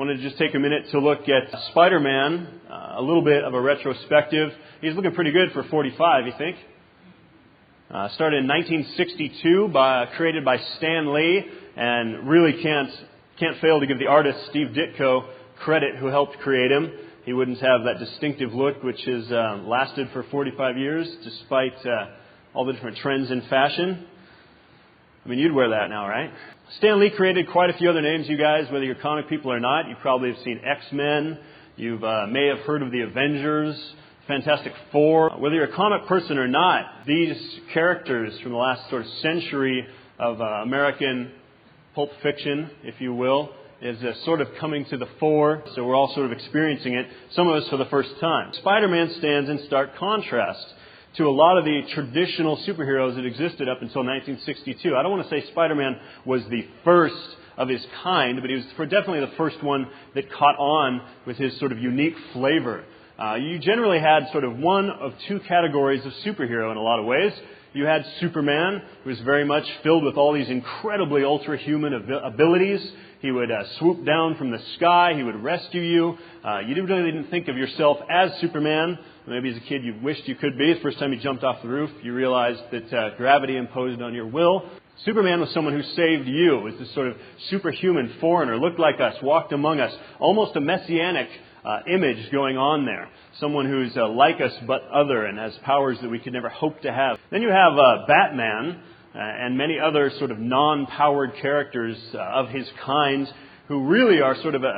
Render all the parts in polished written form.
Wanted to just take a minute to look at Spider-Man, a little bit of a retrospective. He's looking pretty good for 45, you think? Started in 1962, created by Stan Lee, and really can't fail to give the artist Steve Ditko credit who helped create him. He wouldn't have that distinctive look which has lasted for 45 years despite all the different trends in fashion. I mean, you'd wear that now, right? Stan Lee created quite a few other names, you guys, whether you're comic people or not. You probably have seen X-Men. You may have heard of the Avengers, Fantastic Four. Whether you're a comic person or not, these characters from the last sort of century of American pulp fiction, if you will, is sort of coming to the fore. So we're all sort of experiencing it, some of us for the first time. Spider-Man stands in stark contrast to a lot of the traditional superheroes that existed up until 1962. I don't want to say Spider-Man was the first of his kind, but he was definitely the first one that caught on with his sort of unique flavor. You generally had sort of one of two categories of superhero in a lot of ways. You had Superman, who was very much filled with all these incredibly ultra-human abilities. He would swoop down from the sky. He would rescue you. You really didn't think of yourself as Superman. Maybe as a kid you wished you could be. The first time you jumped off the roof, you realized that gravity imposed on your will. Superman was someone who saved you. It was this sort of superhuman foreigner, looked like us, walked among us. Almost a messianic image going on there. Someone who's like us but other and has powers that we could never hope to have. Then you have Batman and many other sort of non-powered characters of his kind who really are sort of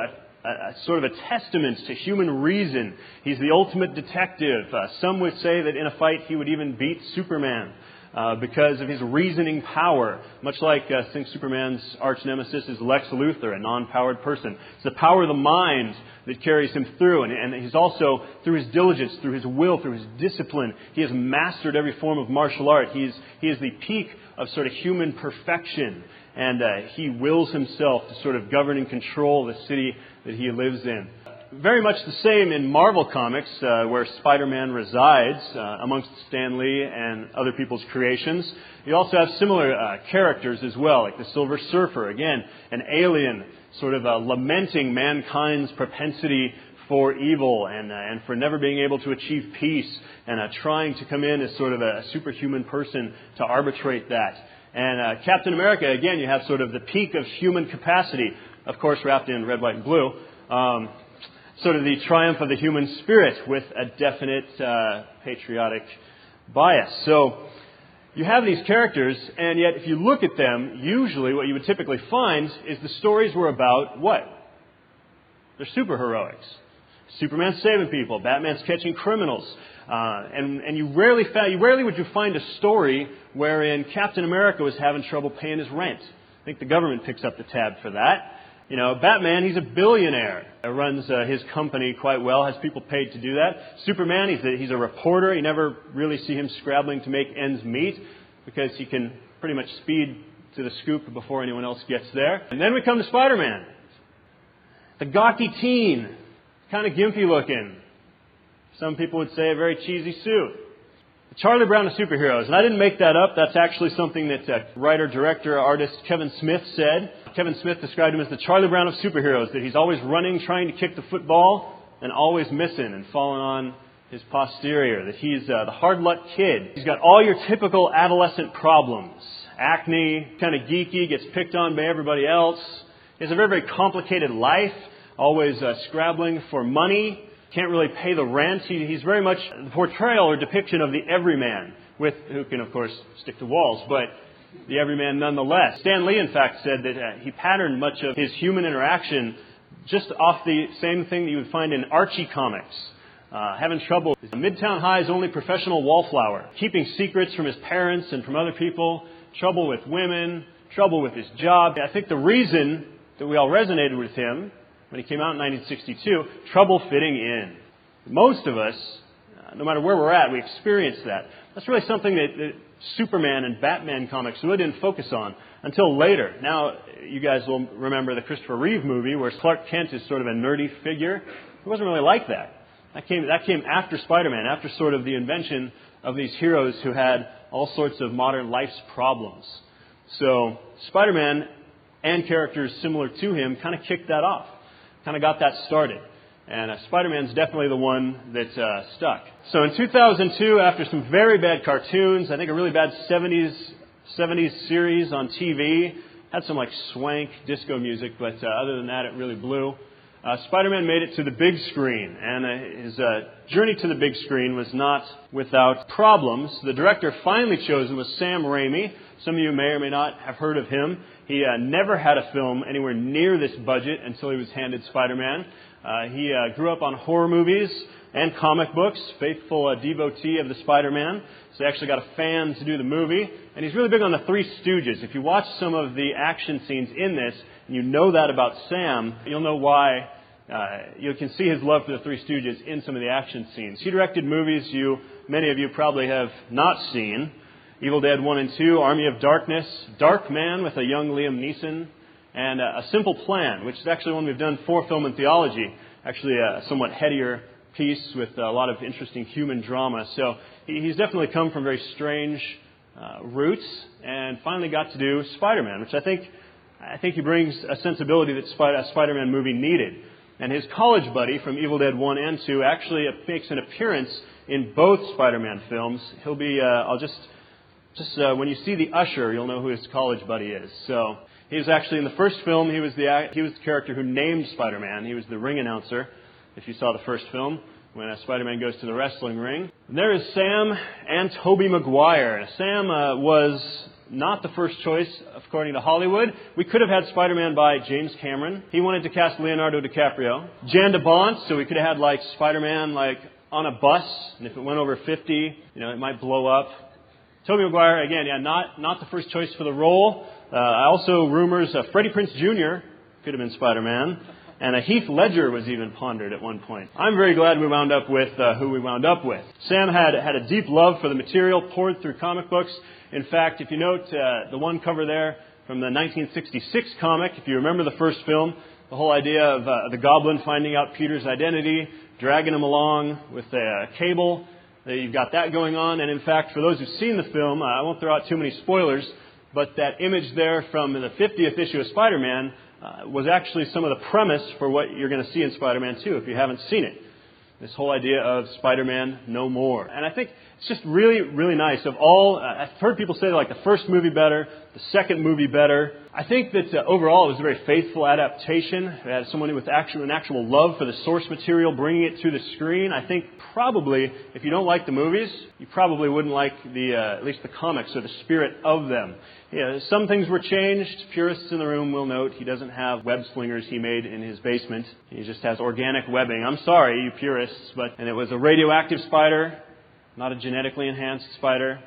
a testament to human reason. He's the ultimate detective. Some would say that in a fight he would even beat Superman because of his reasoning power. Much like I think Superman's arch nemesis is Lex Luthor, a non-powered person. It's the power of the mind that carries him through. And he's also, through his diligence, through his will, through his discipline, he has mastered every form of martial art. He is the peak of sort of human perfection. And he wills himself to sort of govern and control the city that he lives in. Very much the same in Marvel Comics, where Spider-Man resides amongst Stan Lee and other people's creations. You also have similar characters as well, like the Silver Surfer, again, an alien sort of lamenting mankind's propensity for evil and for never being able to achieve peace and trying to come in as sort of a superhuman person to arbitrate that. And Captain America, again, you have sort of the peak of human capacity, of course wrapped in red, white, and blue. Sort of the triumph of the human spirit with a definite patriotic bias. So you have these characters, and yet if you look at them, usually what you would typically find is the stories were about what? They're superheroics. Superman's saving people, Batman's catching criminals, and you rarely would you find a story wherein Captain America was having trouble paying his rent. I think the government picks up the tab for that. You know, Batman, he's a billionaire. Runs his company quite well, has people paid to do that. Superman, he's a reporter. You never really see him scrabbling to make ends meet because he can pretty much speed to the scoop before anyone else gets there. And then we come to Spider-Man. The gawky teen, kind of gimpy looking. Some people would say a very cheesy suit. The Charlie Brown of superheroes. And I didn't make that up. That's actually something that writer, director, artist Kevin Smith said. Kevin Smith described him as the Charlie Brown of superheroes, that he's always running, trying to kick the football, and always missing and falling on his posterior. That he's the hard luck kid. He's got all your typical adolescent problems. Acne, kind of geeky, gets picked on by everybody else. He has a very, very complicated life, always scrabbling for money. Can't really pay the rent. He's very much the portrayal or depiction of the everyman, who can, of course, stick to walls, but the everyman nonetheless. Stan Lee, in fact, said that he patterned much of his human interaction just off the same thing that you would find in Archie comics. Having trouble. Midtown High's only professional wallflower. Keeping secrets from his parents and from other people. Trouble with women. Trouble with his job. I think the reason that we all resonated with him when he came out in 1962, trouble fitting in. Most of us, no matter where we're at, we experience that. That's really something that Superman and Batman comics really didn't focus on until later. Now, you guys will remember the Christopher Reeve movie where Clark Kent is sort of a nerdy figure. He wasn't really like that. That came after Spider-Man, after sort of the invention of these heroes who had all sorts of modern life's problems. So Spider-Man and characters similar to him kind of kicked that off. kind of got that started. And Spider-Man's definitely the one that stuck. So in 2002, after some very bad cartoons, I think a really bad 70s series on TV, had some like swank disco music, but other than that, it really blew. Spider-Man made it to the big screen, and his journey to the big screen was not without problems. The director finally chosen was Sam Raimi. Some of you may or may not have heard of him. He never had a film anywhere near this budget until he was handed Spider-Man. He grew up on horror movies and comic books, faithful devotee of the Spider-Man. So he actually got a fan to do the movie. And he's really big on the Three Stooges. If you watch some of the action scenes in this, and you know that about Sam, you'll know why. You can see his love for the Three Stooges in some of the action scenes. He directed movies many of you probably have not seen. Evil Dead 1 and 2, Army of Darkness, Dark Man with a young Liam Neeson, and A Simple Plan, which is actually one we've done for Film and Theology. Actually a somewhat headier piece with a lot of interesting human drama. So he's definitely come from very strange roots and finally got to do Spider-Man, which I think he brings a sensibility that a Spider-Man movie needed. And his college buddy from Evil Dead 1 and 2 actually makes an appearance in both Spider-Man films. He'll be, when you see the usher, you'll know who his college buddy is. So he was actually in the first film, he was the character who named Spider-Man. He was the ring announcer, if you saw the first film, when Spider-Man goes to the wrestling ring. And there is Sam and Tobey Maguire. Sam was not the first choice, according to Hollywood. We could have had Spider-Man by James Cameron. He wanted to cast Leonardo DiCaprio. Jan de Bont, so we could have had Spider-Man on a bus, and if it went over 50, it might blow up. Tobey Maguire, again, not the first choice for the role. Also rumors Freddie Prinze Jr. could have been Spider-Man. And Heath Ledger was even pondered at one point. I'm very glad we wound up with who we wound up with. Sam had a deep love for the material poured through comic books. In fact, if you note the one cover there from the 1966 comic, if you remember the first film, the whole idea of the Goblin finding out Peter's identity, dragging him along with a cable, you've got that going on. And in fact, for those who've seen the film, I won't throw out too many spoilers, but that image there from the 50th issue of Spider-Man was actually some of the premise for what you're going to see in Spider-Man 2 if you haven't seen it. This whole idea of Spider-Man no more. And I think it's just really, really nice. I've heard people say the first movie better, the second movie better. I think that overall it was a very faithful adaptation. It had someone with an actual love for the source material, bringing it to the screen. I think probably, if you don't like the movies, you probably wouldn't like at least the comics or the spirit of them. Some things were changed. Purists in the room will note he doesn't have web slingers he made in his basement. He just has organic webbing. I'm sorry, you purists, and it was a radioactive spider, not a genetically enhanced spider.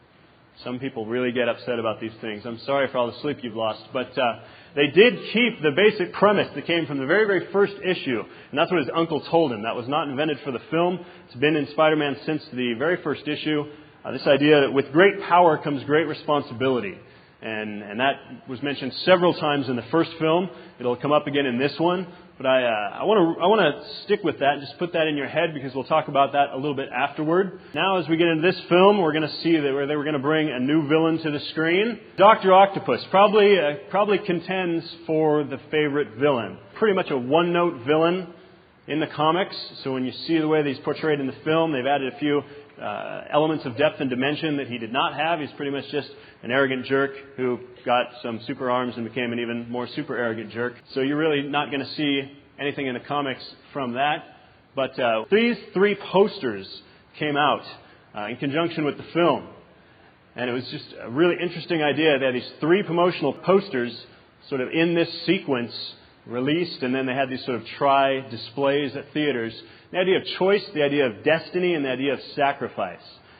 Some people really get upset about these things. I'm sorry for all the sleep you've lost. But they did keep the basic premise that came from the very, very first issue. And that's what his uncle told him. That was not invented for the film. It's been in Spider-Man since the very first issue. This idea that with great power comes great responsibility. And that was mentioned several times in the first film. It'll come up again in this one. But I want to stick with that and just put that in your head because we'll talk about that a little bit afterward. Now, as we get into this film, we're going to see that they were going to bring a new villain to the screen. Dr. Octopus probably contends for the favorite villain. Pretty much a one-note villain in the comics. So when you see the way that he's portrayed in the film, they've added a few elements of depth and dimension that he did not have. He's pretty much just an arrogant jerk who got some super arms and became an even more super arrogant jerk. So you're really not going to see anything in the comics from that. But these three posters came out in conjunction with the film. And it was just a really interesting idea. They had these three promotional posters sort of in this sequence released, and then they had these sort of displays at theaters. The idea of choice, the idea of destiny, and the idea of sacrifice.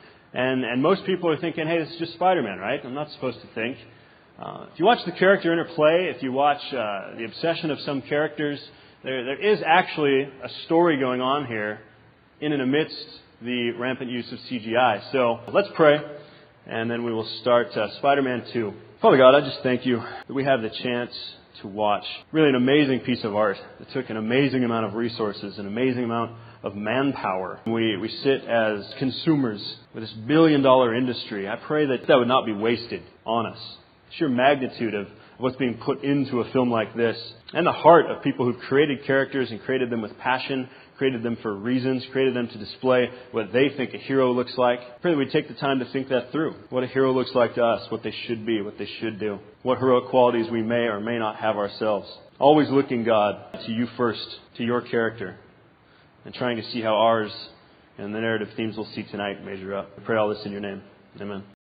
And most people are thinking, hey, this is just Spider-Man, right? I'm not supposed to think. If you watch the character interplay, if you watch the obsession of some characters, there is actually a story going on here in and amidst the rampant use of CGI. So let's pray, and then we will start Spider-Man 2. Father God, I just thank you that we have the chance to watch really an amazing piece of art that took an amazing amount of resources, an amazing amount of manpower. We sit as consumers with this billion-dollar industry. I pray that would not be wasted on us. Sheer magnitude what's being put into a film like this, and the heart of people who created characters and created them with passion, created them for reasons, created them to display what they think a hero looks like. I pray that we take the time to think that through. What a hero looks like to us, what they should be, what they should do, what heroic qualities we may or may not have ourselves. Always looking, God, to you first, to your character, and trying to see how ours and the narrative themes we'll see tonight measure up. I pray all this in your name. Amen.